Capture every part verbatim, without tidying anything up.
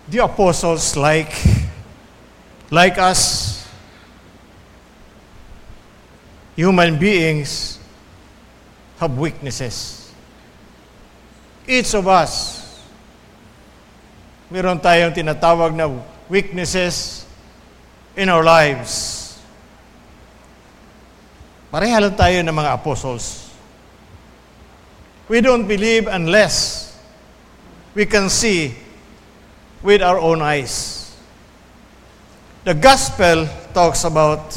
The apostles, like, like us, human beings, have weaknesses. Each of us, meron tayong tinatawag na weaknesses in our lives. Pareha lang tayo ng mga apostles. We don't believe unless we can see with our own eyes. The gospel talks about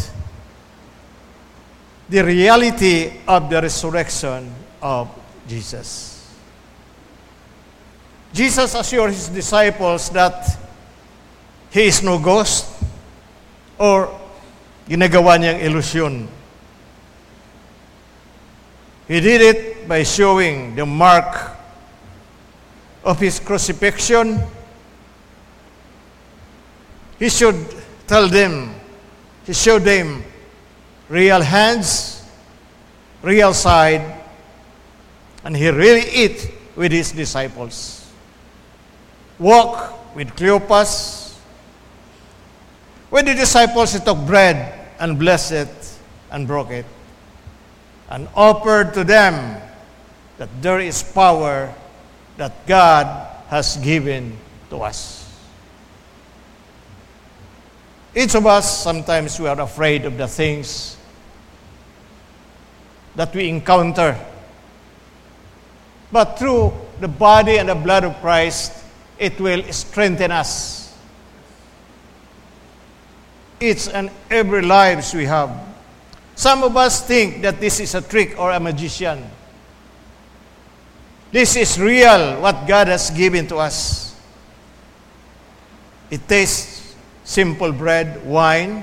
the reality of the resurrection of Jesus. Jesus assured his disciples that he is no ghost or ginagawa niyang ilusyon. He did it by showing the mark of his crucifixion. He should tell them, he showed them real hands, real side, and he really ate with his disciples. Walk with Cleopas. When the disciples, he took bread and blessed it and broke it and offered to them that there is power that God has given to us. Each of us, sometimes we are afraid of the things that we encounter. But through the body and the blood of Christ, it will strengthen us. Each and every lives we have. Some of us think that this is a trick or a magician. This is real, what God has given to us. It tastes simple bread, wine.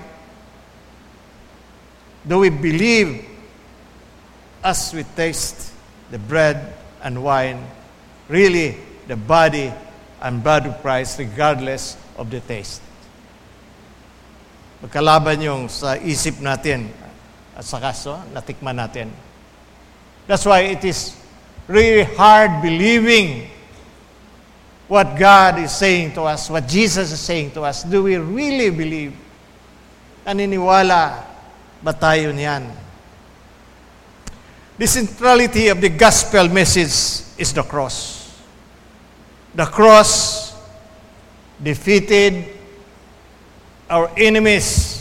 Do we believe as we taste the bread and wine, really the body and blood of Christ regardless of the taste? Magkalaban yung sa isip natin at sa kaso, natikman natin. That's why it is really hard believing what God is saying to us, what Jesus is saying to us. Do we really believe? Naniniwala ba tayo niyan? The centrality of the gospel message is the cross. The cross defeated our enemies,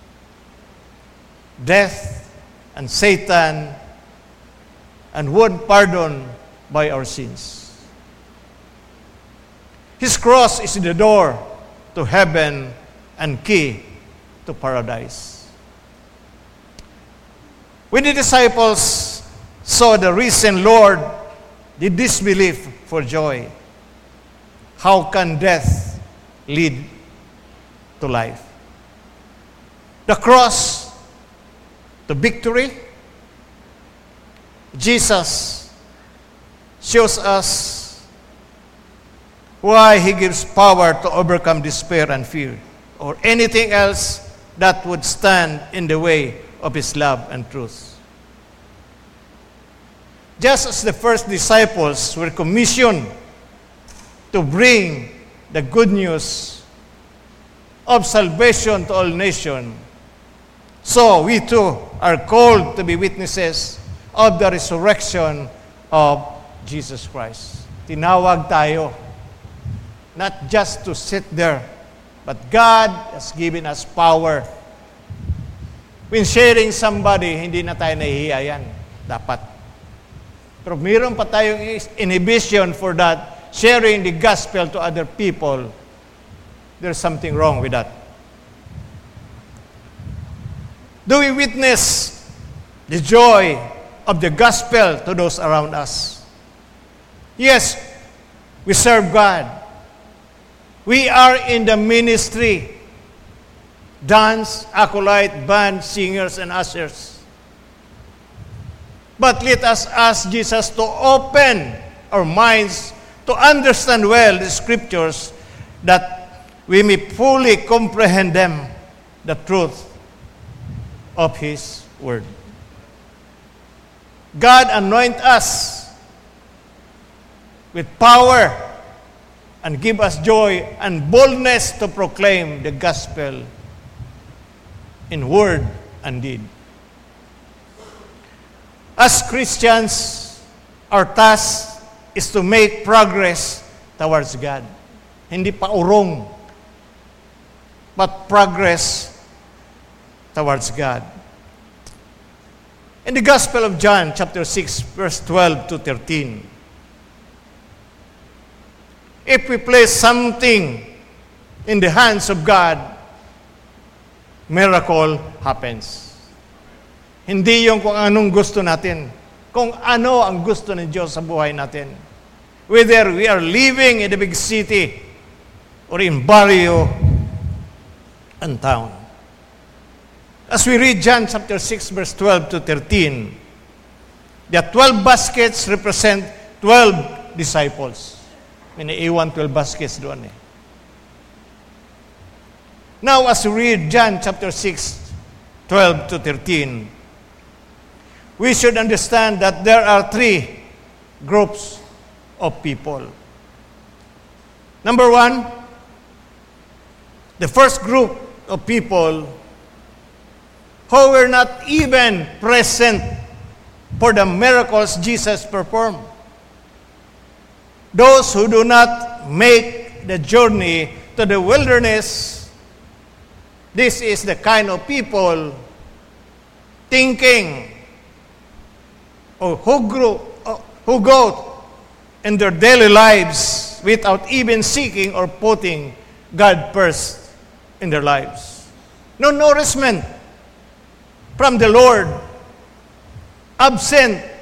death and Satan, and won pardon by our sins. His cross is the door to heaven and key to paradise. When the disciples saw the risen Lord, they disbelieved for joy. How can death lead to life? The cross to victory. Jesus shows us why he gives power to overcome despair and fear or anything else that would stand in the way of his love and truth. Just as the first disciples were commissioned to bring the good news of salvation to all nations, so we too are called to be witnesses of the resurrection of Jesus Christ. Tinawag tayo not just to sit there, but God has given us power. When sharing somebody, hindi na tayo nahihiya yan. Dapat. Pero mayroon pa tayong inhibition for that, sharing the gospel to other people. There's something wrong with that. Do we witness the joy of the gospel to those around us? Yes, we serve God. We are in the ministry. Dance, acolyte, band, singers, and ushers. But let us ask Jesus to open our minds to understand well the scriptures that we may fully comprehend them, the truth of His Word. God anoint us with power and give us joy and boldness to proclaim the gospel in word and deed. As Christians, our task is to make progress towards God. Hindi pa urong, but progress towards God. In the Gospel of John, chapter six, verse twelve to thirteen, if we place something in the hands of God, miracle happens. Hindi yung kung anong gusto natin, kung ano ang gusto ng Diyos sa buhay natin. Whether we are living in the big city or in barrio and town. As we read John chapter six, verse twelve to thirteen, the twelve baskets represent twelve disciples. May iwan twelve baskets doon eh. Now, as we read John chapter six, twelve to thirteen, we should understand that there are three groups of people. Number one, the first group of people who were not even present for the miracles Jesus performed. Those who do not make the journey to the wilderness, this is the kind of people thinking or who, grew, who go in their daily lives without even seeking or putting God first in their lives. No nourishment from the Lord, absent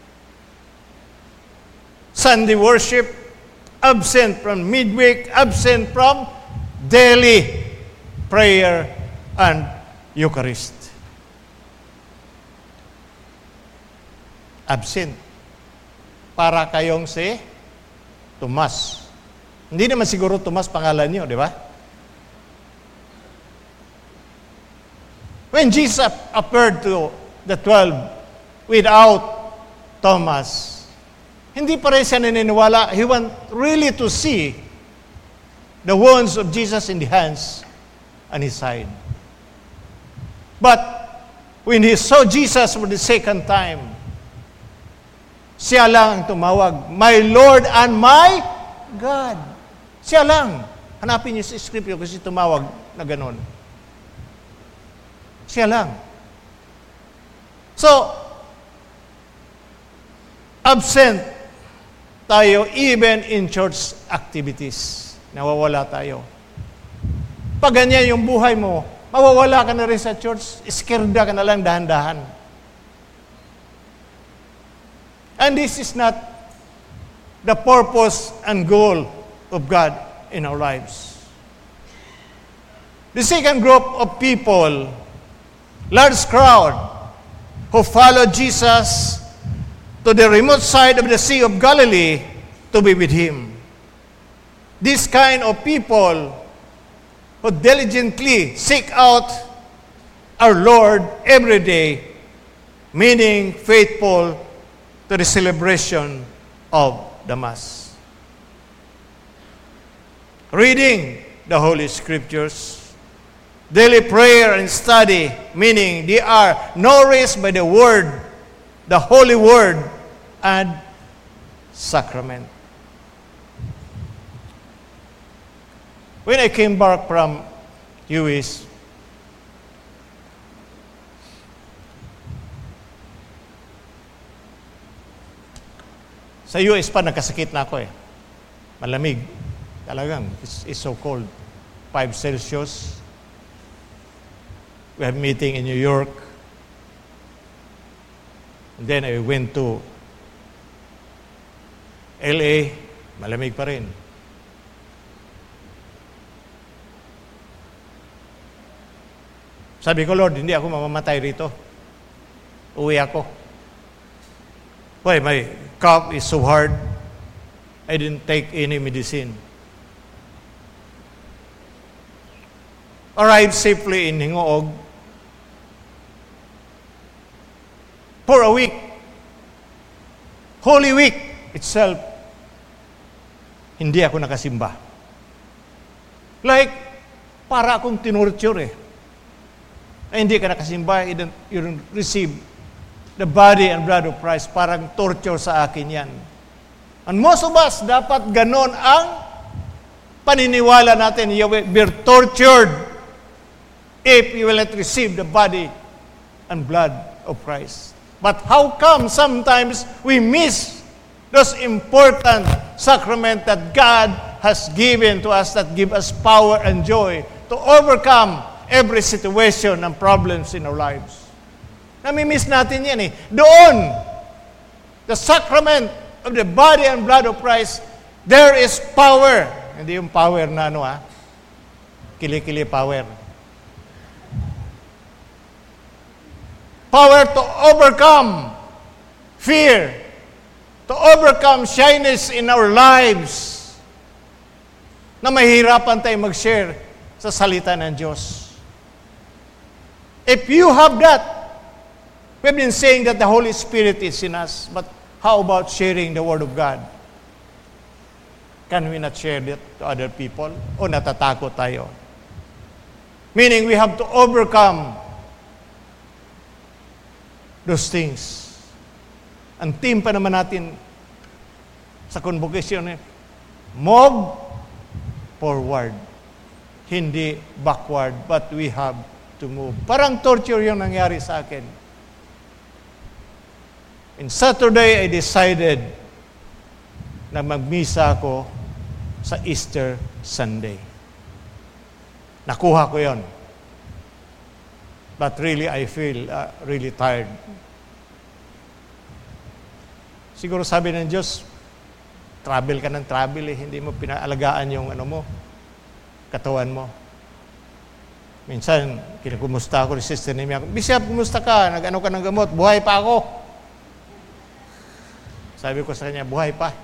Sunday worship, absent from midweek, absent from daily prayer and Eucharist. Absent. Para kayong si Tomas. Hindi naman siguro Tomas pangalan niyo, di ba? When Jesus appeared to the twelve without Thomas, hindi pa rin siya naniniwala. He want really to see the wounds of Jesus in the hands and his side. But when he saw Jesus for the second time, siya lang ang tumawag, "My Lord and my God." Siya lang. Hanapin niyo sa scripture kasi tumawag na ganon. Siya lang. So, absent tayo even in church activities. Nawawala tayo. Pag ganyan yung buhay mo, mawawala ka na rin sa church, iskirda ka na lang dahan-dahan. And this is not the purpose and goal of God in our lives. The second group of people, large crowd, who followed Jesus to the remote side of the Sea of Galilee to be with Him. This kind of people who diligently seek out our Lord every day, meaning faithful to the celebration of the Mass. Reading the Holy Scriptures, daily prayer and study, meaning they are nourished by the Word, the Holy Word, and sacrament. When I came back from U S, sa U S pa nagkasakit na ako eh. Malamig. Talagang, it's, it's so cold. five Celsius. We have meeting in New York. And then I went to L A, malamig pa rin. Sabi ko, Lord, hindi ako mamamatay rito. Uwi ako. Why? My cough is so hard. I didn't take any medicine. Arrived safely in Hingoog for a week. Holy Week itself. hindi ako nakasimba. Like, para akong tinurture eh. Ay, hindi ka nakasimba, you don't, you don't receive the body and blood of Christ. Parang torture sa akin yan. And most of us, dapat ganon ang paniniwala natin. You will be tortured if you will not receive the body and blood of Christ. But how come sometimes we miss those important sacraments that God has given to us that give us power and joy to overcome every situation and problems in our lives? Nami-miss natin yan eh. Doon, the sacrament of the body and blood of Christ, there is power. Hindi yung power na ano ha, kili-kili power. Power to overcome fear, to overcome shyness in our lives, na mahihirapan tayo mag-share sa salita ng Diyos. If you have that, we've been saying that the Holy Spirit is in us, but how about sharing the Word of God? Can we not share that to other people? O natatakot tayo? Meaning we have to overcome those things. Ang team pa naman natin sa convocation eh, move forward. Hindi backward, but we have to move. Parang torture yung nangyari sa akin. In Saturday, I decided na magmisa ako sa Easter Sunday. Nakuha ko yon. But really, I feel uh, really tired. Siguro sabi ng Diyos, travel ka ng travel eh, hindi mo pinaalagaan yung ano mo, katawan mo. Minsan, kinakumusta ako, ni Sister Nemi ako, Bishop, kumusta ka? Nag-ano ka ng gamot? Buhay pa ako. Sabi ko sa kanya, buhay pa.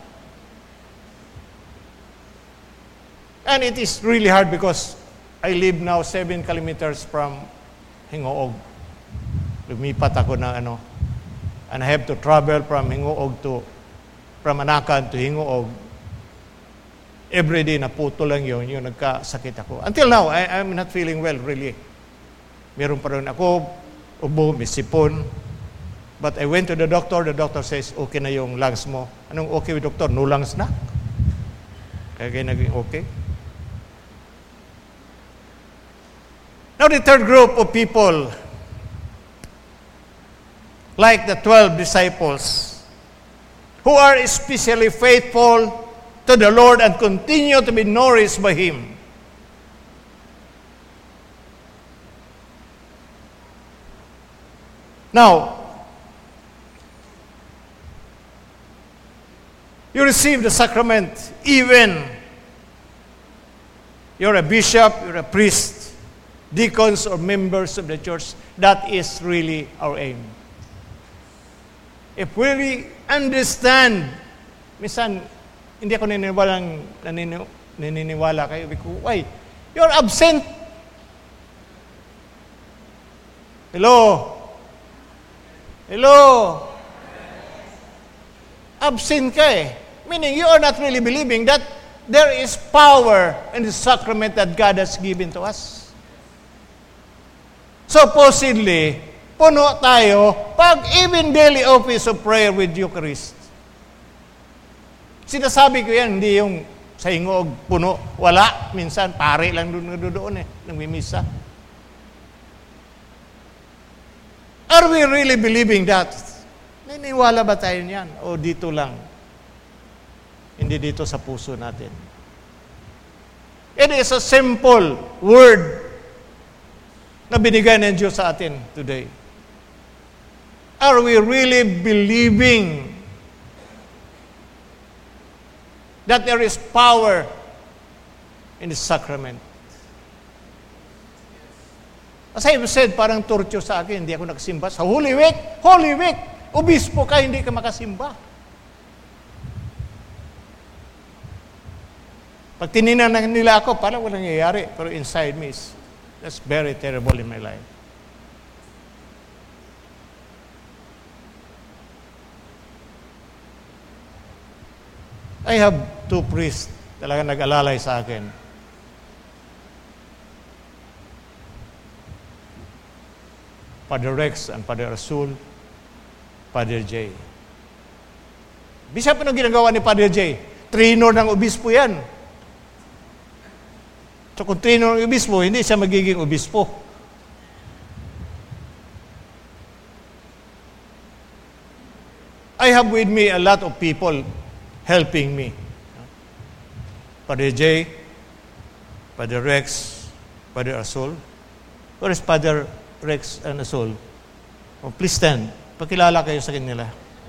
And it is really hard because I live now seven kilometers from Hingoog. Lumipat ako ng ano, and I have to travel from Hingoog to, from Anakan to Hingoog. Every day, naputo lang yun, yung nagkasakit ako. Until now, I, I'm not feeling well, really. Meron pa rin ako, ubo, may sipon. But I went to the doctor, the doctor says, okay na yung lungs mo. Anong okay with doctor? No lungs na? Kaya kaya naging okay. Now the third group of people, like the twelve disciples, who are especially faithful to the Lord and continue to be nourished by Him. Now, you receive the sacrament even you're a bishop, you're a priest, deacons or members of the church. That is really our aim. If we really understand, minsan, hindi ako naniniwala, naniniwala, naniniwala kayo, because, why? You're absent. Hello? Hello? Absent ka eh. Meaning, you are not really believing that there is power in the sacrament that God has given to us. Supposedly, puno tayo pag even daily office of prayer with Eucharist. Sinasabi ko yan, hindi yung sa Hingoog puno. Wala. Minsan, pare lang doon, doon eh, nangmimisa. Are we really believing that? Niniwala ba tayo niyan? O dito lang? Hindi dito sa puso natin. It is a simple word na binigay ng Diyos sa atin today. Are we really believing that there is power in the sacrament? As I said, parang torture sa akin, hindi ako nakasimba. Sa Holy Week, Holy Week, obispo ka, hindi ka makasimba. Pag tininan nila ako, parang walang nangyayari. Pero inside me, is, that's very terrible in my life. I have two priests talaga nag-alalay sa akin. Father Rex and Father Rasul, Father J. Bishop, ano ginagawa ni Father J? Trainer ng obispo yan. So kung trainer ng obispo, hindi siya magiging obispo. I have with me a lot of people helping me. Father J, Father Rex, Father Rasul. Where is Father Rex and Rasul? Oh, please stand. Pakilala kayo sa kanila.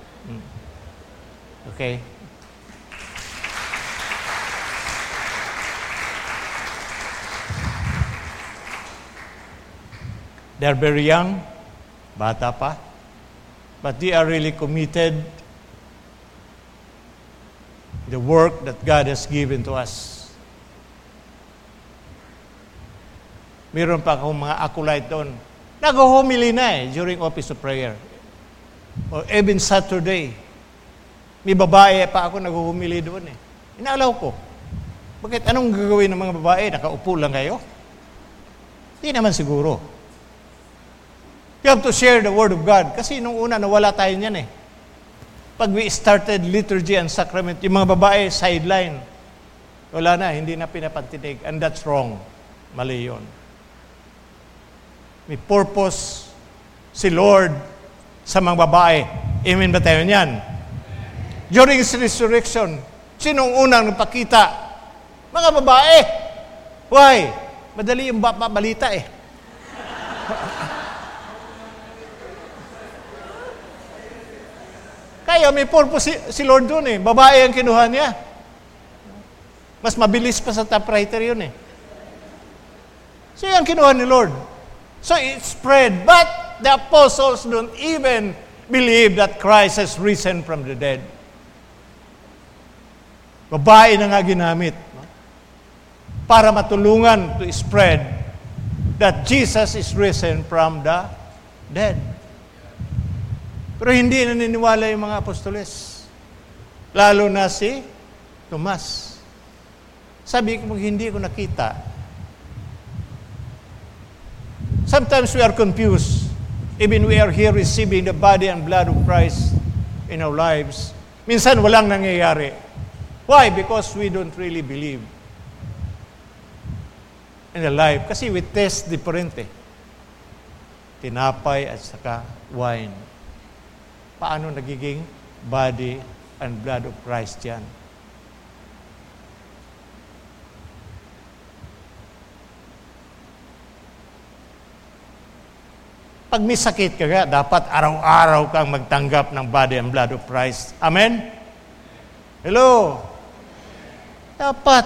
Okay? They are very young, bata pa, but they are really committed the work that God has given to us. Meron pa akong mga acolyte doon. Nag-humili na eh during office of prayer. Or even Saturday. May babae pa ako nag-humili doon eh. Inaalaw ko. Bakit? Anong gagawin ng mga babae? Nakaupo lang kayo? Hindi naman siguro. You have to share the Word of God. Kasi nung una, nawala tayo niyan eh. Pag we started liturgy and sacrament, yung mga babae, sideline. Wala na, hindi na pinapantinig. And that's wrong. Mali yun. May purpose si Lord sa mga babae. Amen ba tayo niyan? During His resurrection, sinong unang nagpakita? Mga babae. Why? Madali yung ba- balita eh. Kaya may purpose si, si Lord doon eh. Babae ang kinuha niya. Mas mabilis pa sa typewriter yun eh. So yan kinuha ni Lord. So it spread. But the apostles don't even believe that Christ has risen from the dead. Babae na nga ginamit. No? Para matulungan to spread that Jesus is risen from the dead. Pero hindi naniniwala yung mga apostoles. Lalo na si Tomas. Sabi ko, hindi ko nakita. Sometimes we are confused. Even we are here receiving the body and blood of Christ in our lives. Minsan walang nangyayari. Why? Because we don't really believe in the life. Kasi we taste different eh. Tinapay at saka wine. Paano nagiging body and blood of Christ yan? Pag may sakit ka nga, dapat araw-araw kang magtanggap ng body and blood of Christ. Amen? Hello? Dapat.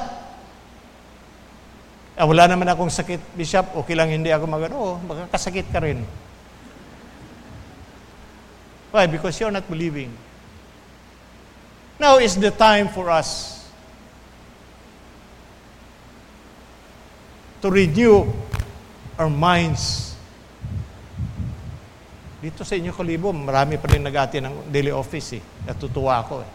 Ah, wala naman akong sakit, Bishop. Okay lang hindi ako mag- Oo, magkakasakit ka rin. Why? Because you're not believing. Now is the time for us to renew our minds. Dito sa inyo Kalibo, marami pa rin nag-ati ng daily office eh. Natutuwa ako eh.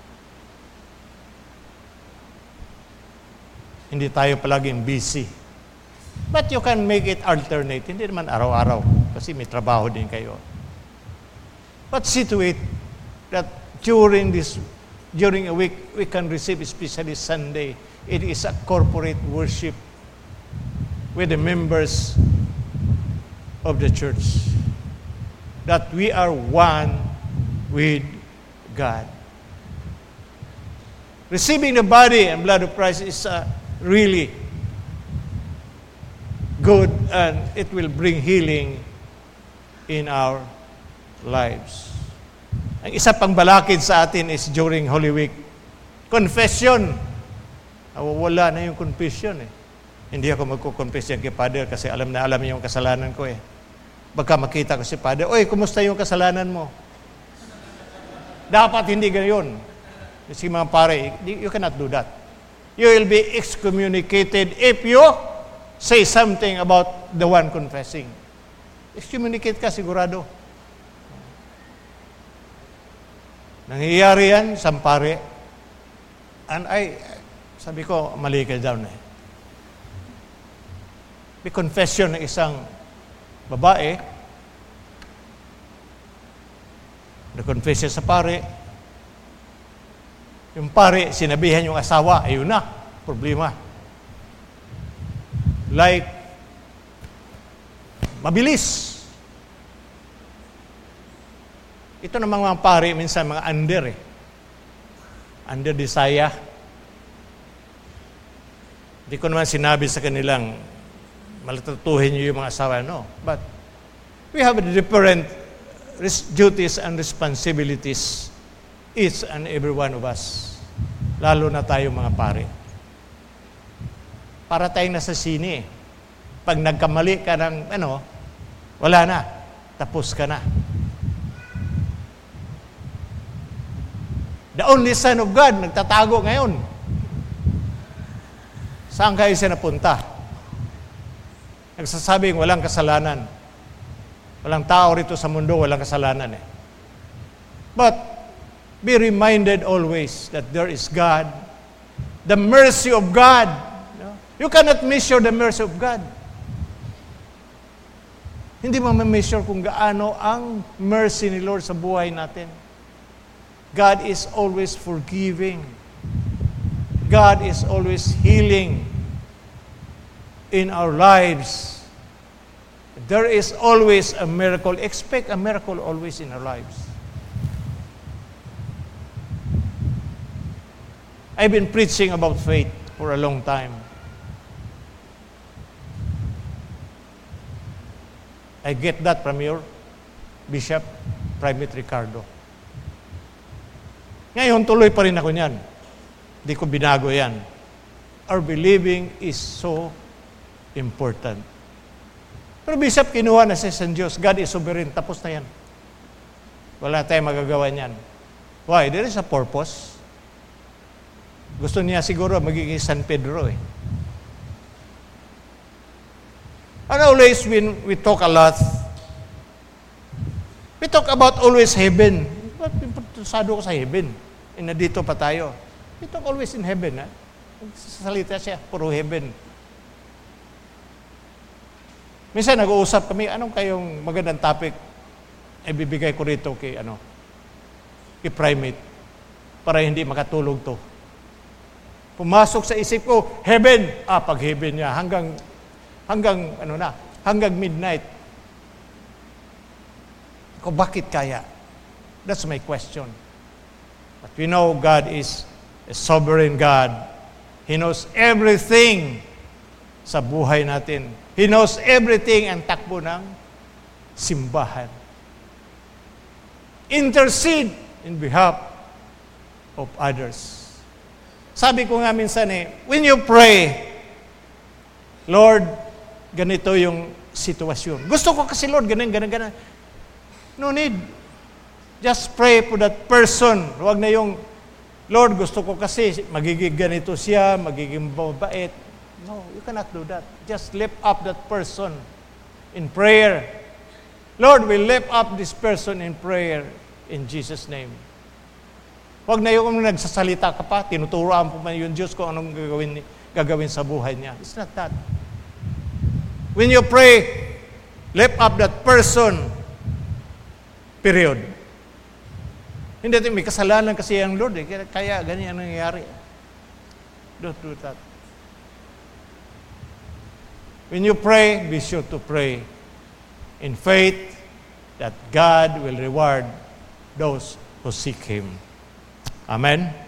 Hindi tayo palaging busy. But you can make it alternate. Hindi naman araw-araw. Kasi may trabaho din kayo. But see to it that during this, during a week, we can receive, especially Sunday, it is a corporate worship with the members of the church. That we are one with God. Receiving the body and blood of Christ is uh, really good, and it will bring healing in our lives. Ang isa pang balakid sa atin is during Holy Week. Confession. Wala na yung confession eh. Hindi ako magkukonfess yan kay Father kasi alam na alam niya yung kasalanan ko eh. Baka makita ko si Father, oy, kumusta yung kasalanan mo? Dapat hindi gayon. Kasi mga pare, you cannot do that. You will be excommunicated if you say something about the one confessing. Excommunicate ka sigurado. Nangyayari yan, sampare. And I, Sabi ko, mali ka daw na eh. May confession ng isang babae. Na-confess siya sa pare. Yung pare, sinabihan yung asawa, ayun na, problema. Like, mabilis. Ito namang mga pare, minsan mga under eh. Under desire. Hindi ko naman sinabi sa kanilang malatutuhin niyo yung mga asawa, no. But we have different res- duties and responsibilities, each and every one of us. Lalo na tayo mga pare. Para tayong nasa sine eh. Pag nagkamali ka ng ano, wala na. Tapos ka na. The only Son of God, nagtatago ngayon. Saan kayo siya napunta? Nagsasabing walang kasalanan. Walang tao rito sa mundo, walang kasalanan eh. But, be reminded always that there is God. The mercy of God. You cannot measure the mercy of God. Hindi mo ma-measure kung gaano ang mercy ni Lord sa buhay natin. God is always forgiving. God is always healing in our lives. There is always a miracle. Expect a miracle always in our lives. I've been preaching about faith for a long time. I get that from your Bishop, Primate Ricardo. Ngayon, tuloy pa rin ako niyan. Hindi ko binago yan. Our believing is so important. Pero Bishop, kinuha na siya sa Diyos. God is sovereign. Tapos na yan. Wala tayong magagawa niyan. Why? There is a purpose. Gusto niya siguro magiging San Pedro eh. And always when we talk a lot, we talk about always heaven. Interesado ko sa heaven. E nandito pa tayo. We talk always in heaven. Ha? Salita siya, puro heaven. Minsan nag-uusap kami, anong kayong magandang topic ay bibigay ko rito kay, ano, kay Primate para hindi makatulog to. Pumasok sa isip ko, heaven. Ah, pag heaven niya, hanggang, hanggang, ano na, hanggang midnight. Ko, bakit kaya? That's my question. But we know God is a sovereign God. He knows everything sa buhay natin. He knows everything ang takbo ng simbahan. Intercede in behalf of others. Sabi ko nga minsan eh, when you pray, Lord, ganito yung sitwasyon. Gusto ko kasi Lord, ganun, ganun, ganun. No need. Just pray for that person. Huwag na yung, Lord, gusto ko kasi magiging ganito siya, magiging mabait. No, you cannot do that. Just lift up that person in prayer. Lord, we lift up this person in prayer in Jesus' name. Huwag na yung nagsasalita ka pa, tinuturoan po man yung Diyos kung anong gagawin, gagawin sa buhay niya. It's not that. When you pray, lift up that person, period. Hindi, may kasalanan kasi ang Lord eh, kaya ganyan ang nangyayari. Don't do that. When you pray, be sure to pray in faith that God will reward those who seek Him. Amen?